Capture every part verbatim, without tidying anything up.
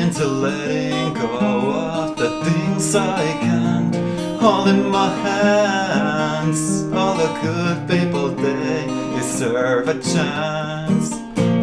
trying to letting go of the things I can't hold in my hands. All the good people, they deserve a chance.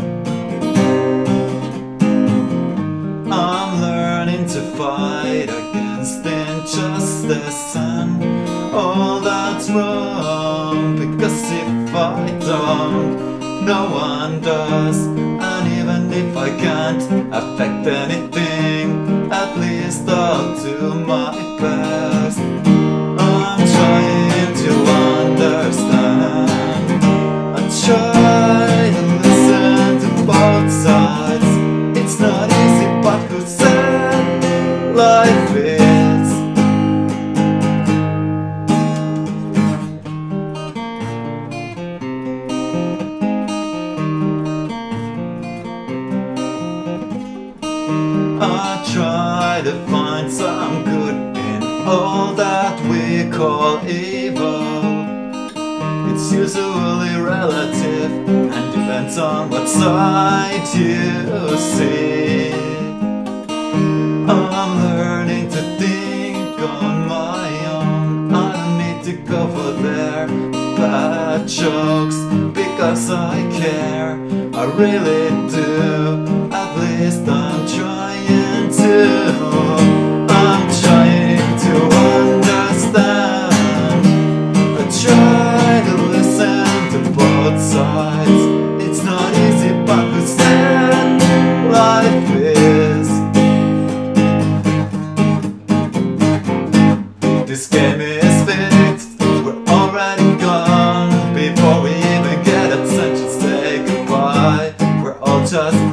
I'm learning to fight against injustice and all that's wrong, because if I don't, no one does. And even if I can't affect anything, at least I'll do my best. I'm trying to understand, I try to listen to both sides. It's not easy, but who said life is? I try to find some good in all that we call evil. It's usually relative and depends on what side you see. I'm learning to think on my own. I don't need to go for their bad jokes, because I care, I really do. At least I'm trying to. I'm trying to understand. I try to listen to both sides. It's not easy, but who said life is? This game is fixed, we're already gone. Before we even get a chance to say goodbye, we're all just